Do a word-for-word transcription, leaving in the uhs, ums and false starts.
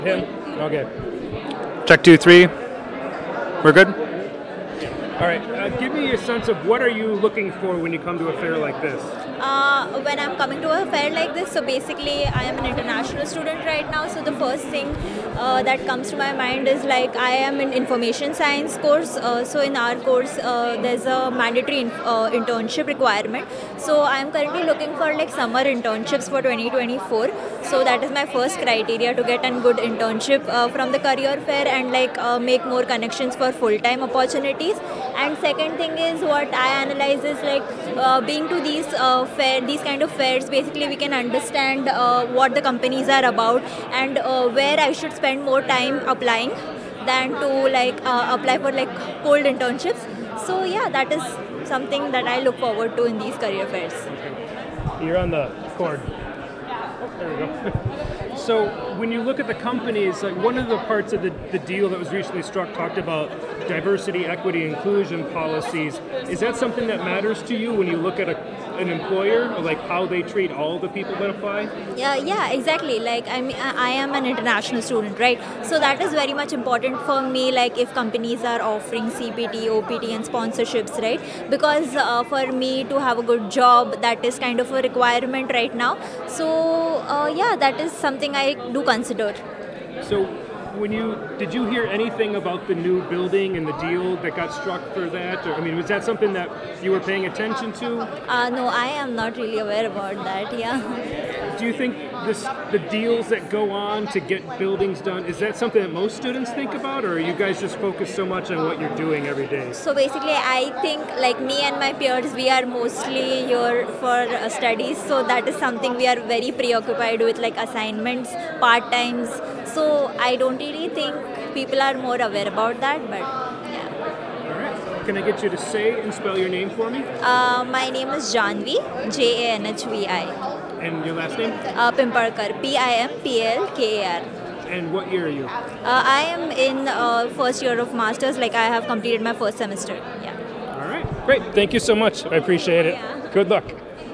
Him? Okay. Check two, three. We're good? All right. Uh, give me a sense of what are you looking for when you come to a fair like this? Uh, when I'm coming to a fair like this, so basically I am an international student right now. So the first thing uh, that comes to my mind is like I am in information science course. Uh, so in our course, uh, there's a mandatory in, uh, internship requirement. So I'm currently looking for like summer internships for twenty twenty-four. So that is my first criteria to get a good internship uh, from the career fair and like uh, make more connections for full-time opportunities. And second thing is what I analyze is like uh, being to these uh, fair, these kind of fairs. Basically, we can understand uh, what the companies are about and uh, where I should spend more time applying than to like uh, apply for like cold internships. So yeah, that is something that I look forward to in these career fairs. You're on the cord. Oh, there we go. So when you look at the companies, like one of the parts of the, the deal that was recently struck talked about diversity, equity, inclusion policies. Is that something that matters to you when you look at a, an employer, or like how they treat all the people that apply? Yeah, yeah, exactly. Like I mean, I am an international student, right? So that is very much important for me. Like if companies are offering C P T, O P T, and sponsorships, right? Because uh, for me to have a good job, that is kind of a requirement right now. So uh, yeah, that is something I do consider. So when you did you hear anything about the new building and the deal that got struck for that? Or, I mean, was that something that you were paying attention to? Uh, no, I am not really aware about that. Yeah. Do you think this the deals that go on to get buildings done, is that something that most students think about, or are you guys just focused so much on what you're doing every day? So basically, I think like me and my peers, we are mostly here for uh, studies. So that is something we are very preoccupied with, like assignments, part times. So I don't really think people are more aware about that, but yeah. All right. Can I get you to say and spell your name for me? Uh, my name is Janvi, J A N H V I. And your last name? Uh, Pimparkar, P I M P L K A R. And what year are you? Uh, I am in uh, first year of masters. Like I have completed my first semester. Yeah. All right. Great. Thank you so much. I appreciate it. Yeah. Good luck.